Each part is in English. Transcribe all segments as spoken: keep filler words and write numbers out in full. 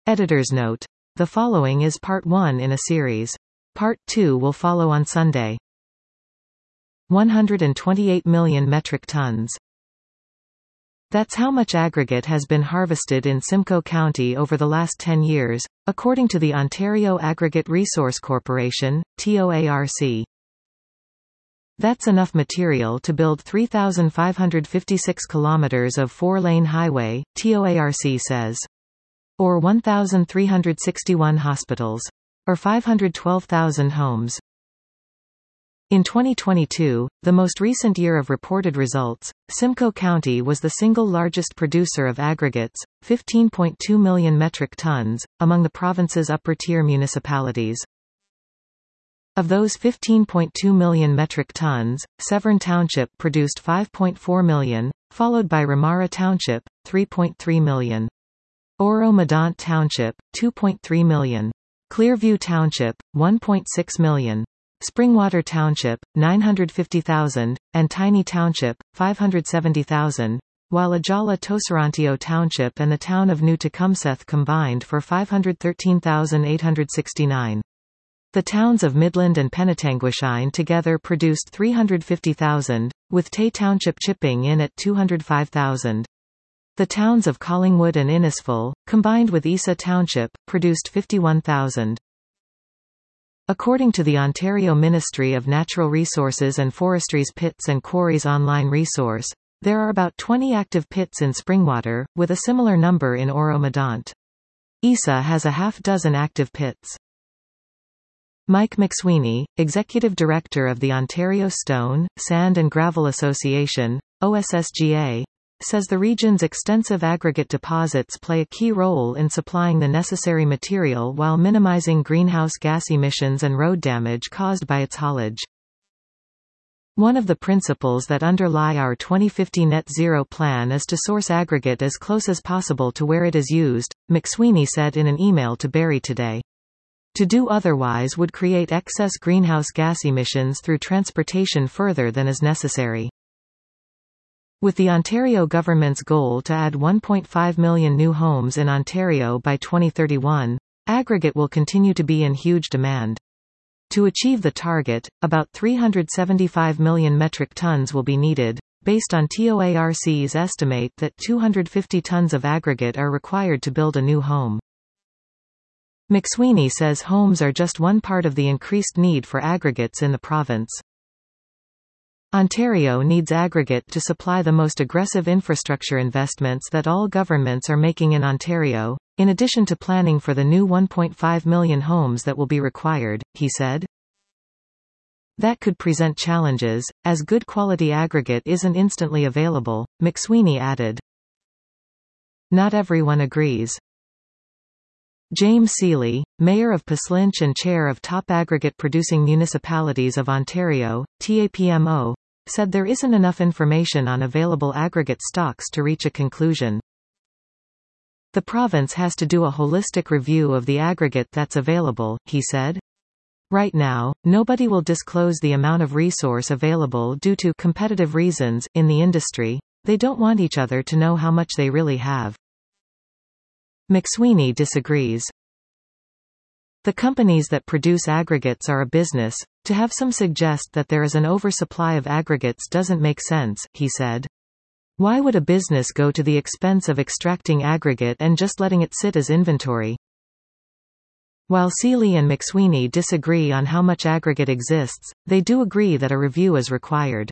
Editor's note. The following is part one in a series. Part two will follow on Sunday. one hundred twenty-eight million metric tons. That's how much aggregate has been harvested in Simcoe County over the last ten years, according to the Ontario Aggregate Resource Corporation, T O A R C. That's enough material to build three thousand five hundred fifty-six kilometers of four-lane highway, T O A R C says. Or one thousand three hundred sixty-one hospitals. Or five hundred twelve thousand homes. In twenty twenty-two, the most recent year of reported results, Simcoe County was the single largest producer of aggregates, fifteen point two million metric tons, among the province's upper-tier municipalities. Of those fifteen point two million metric tons, Severn Township produced five point four million, followed by Ramara Township, three point three million. Oro-Medonte Township, two point three million. Clearview Township, one point six million. Springwater Township, nine hundred fifty thousand, and Tiny Township, five hundred seventy thousand, while Ajala Toserantio Township and the town of New Tecumseth combined for five hundred thirteen thousand eight hundred sixty-nine. The towns of Midland and Penetanguishene together produced three hundred fifty thousand, with Tay Township chipping in at two hundred five thousand. The towns of Collingwood and Innisfil, combined with Isa Township, produced fifty-one thousand. According to the Ontario Ministry of Natural Resources and Forestry's Pits and Quarries online resource, there are about twenty active pits in Springwater, with a similar number in Oro-Medonte. Isa has a half dozen active pits. Mike McSweeney, Executive Director of the Ontario Stone, Sand and Gravel Association, O S S G A, says the region's extensive aggregate deposits play a key role in supplying the necessary material while minimizing greenhouse gas emissions and road damage caused by its haulage. One of the principles that underlie our twenty fifty net zero plan is to source aggregate as close as possible to where it is used, McSweeney said in an email to Barrie today. To do otherwise would create excess greenhouse gas emissions through transportation further than is necessary. With the Ontario government's goal to add one point five million new homes in Ontario by twenty thirty-one, aggregate will continue to be in huge demand. To achieve the target, about three hundred seventy-five million metric tons will be needed, based on T O A R C's estimate that two hundred fifty tons of aggregate are required to build a new home. McSweeney says homes are just one part of the increased need for aggregates in the province. Ontario needs aggregate to supply the most aggressive infrastructure investments that all governments are making in Ontario, in addition to planning for the new one point five million homes that will be required, he said. That could present challenges, as good quality aggregate isn't instantly available, McSweeney added. Not everyone agrees. James Seeley, Mayor of Paslynch and Chair of Top Aggregate Producing Municipalities of Ontario, T A P M O, said there isn't enough information on available aggregate stocks to reach a conclusion. The province has to do a holistic review of the aggregate that's available, he said. Right now, nobody will disclose the amount of resource available due to competitive reasons in the industry. They don't want each other to know how much they really have. McSweeney disagrees. The companies that produce aggregates are a business. To have some suggest that there is an oversupply of aggregates doesn't make sense, he said. Why would a business go to the expense of extracting aggregate and just letting it sit as inventory? While Seeley and McSweeney disagree on how much aggregate exists, they do agree that a review is required.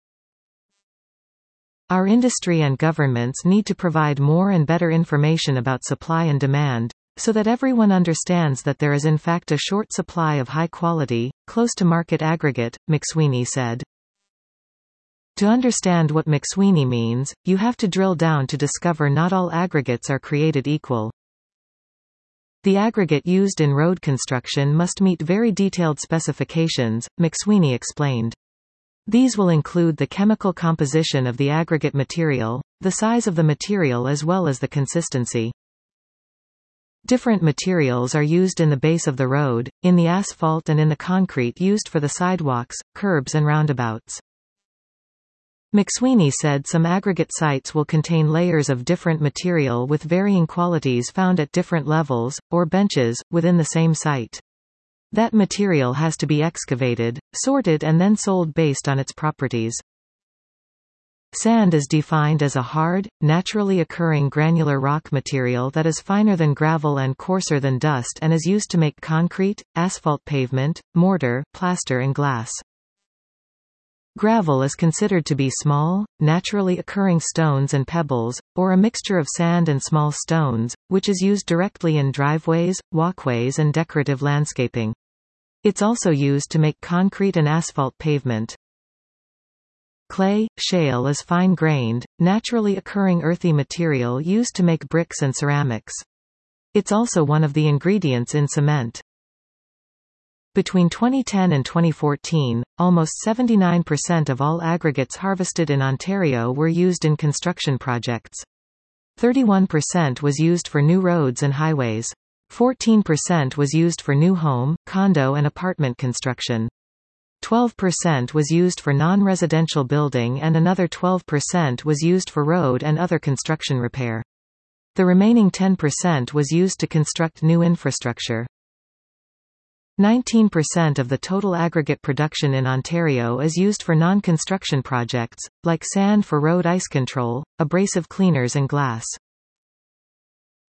Our industry and governments need to provide more and better information about supply and demand, so that everyone understands that there is in fact a short supply of high-quality, close-to-market aggregate, McSweeney said. To understand what McSweeney means, you have to drill down to discover not all aggregates are created equal. The aggregate used in road construction must meet very detailed specifications, McSweeney explained. These will include the chemical composition of the aggregate material, the size of the material as well as the consistency. Different materials are used in the base of the road, in the asphalt and in the concrete used for the sidewalks, curbs and roundabouts. McSweeney said some aggregate sites will contain layers of different material with varying qualities found at different levels, or benches, within the same site. That material has to be excavated, sorted and then sold based on its properties. Sand is defined as a hard, naturally occurring granular rock material that is finer than gravel and coarser than dust and is used to make concrete, asphalt pavement, mortar, plaster and glass. Gravel is considered to be small, naturally occurring stones and pebbles, or a mixture of sand and small stones, which is used directly in driveways, walkways and decorative landscaping. It's also used to make concrete and asphalt pavement. Clay, shale is fine-grained, naturally occurring earthy material used to make bricks and ceramics. It's also one of the ingredients in cement. Between twenty ten and twenty fourteen, almost seventy-nine percent of all aggregates harvested in Ontario were used in construction projects. thirty-one percent was used for new roads and highways. fourteen percent was used for new home, condo and apartment construction. twelve percent was used for non-residential building and another twelve percent was used for road and other construction repair. The remaining ten percent was used to construct new infrastructure. nineteen percent of the total aggregate production in Ontario is used for non-construction projects, like sand for road ice control, abrasive cleaners and glass.